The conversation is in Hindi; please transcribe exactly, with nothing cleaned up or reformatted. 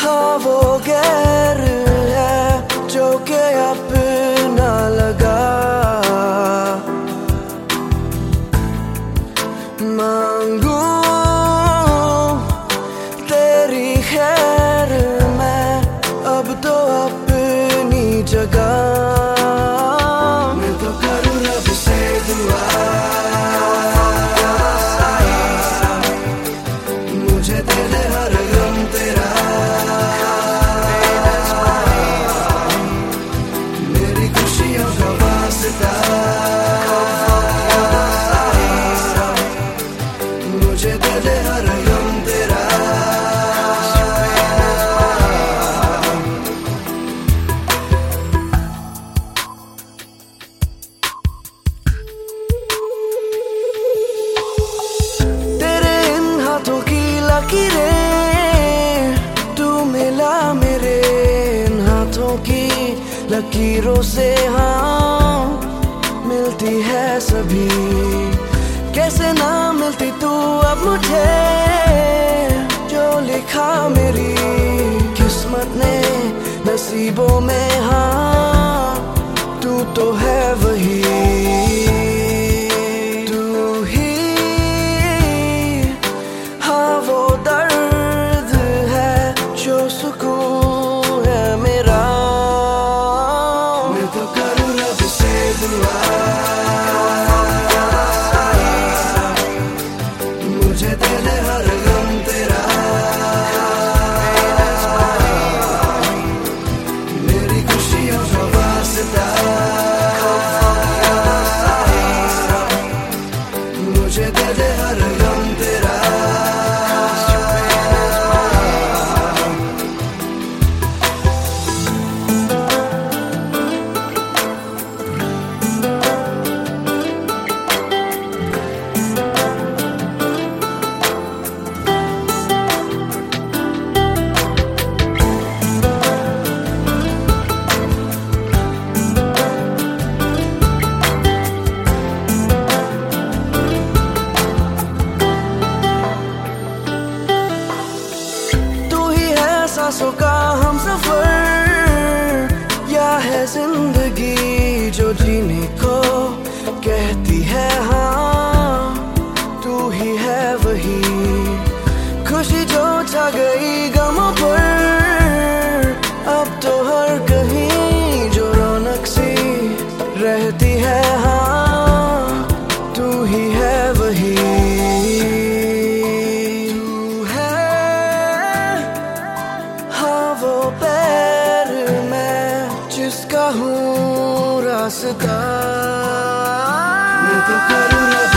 हाँ वो गैर है जो के अपना लगा, मांगू तेरी खैर मैं अब तो अपनी जगह। मैं तो करूँ रब से दुआ, मुझे दे दे हर गम तेरा, मेरी खुशियों का वास्ता, मुझे दे दे हर गम तेरा। तेरे इन हाथों की लकीरें तू मिला मेरे इन हाथों की लकीरों से, हाँ मिलती है सभी, कैसे ना मिलती तू अब मुझे, जो लिखा मेरी किस्मत ने नसीबों में, हाँ तू तो है वही, तू ही हाँ वो दर्द है जो सुकून है मेरा। मैं तो करूँ रब से दुआ, मुझे दे दे हर गम तेरा, मेरी खुशियों का वास्ता, मुझे दे दे हर गम तेरा। सांसों का हम सफर या है जिंदगी जो जीने को कहती है, हाँ तू ही है वही, खुशी जो छा गई गमों पर, अब तो हर कहीं जो रौनक सी रहती है, हाँ तू ही है वही, वो पैर मैं जिसका हूँ रास्ता। मैं तो करूँ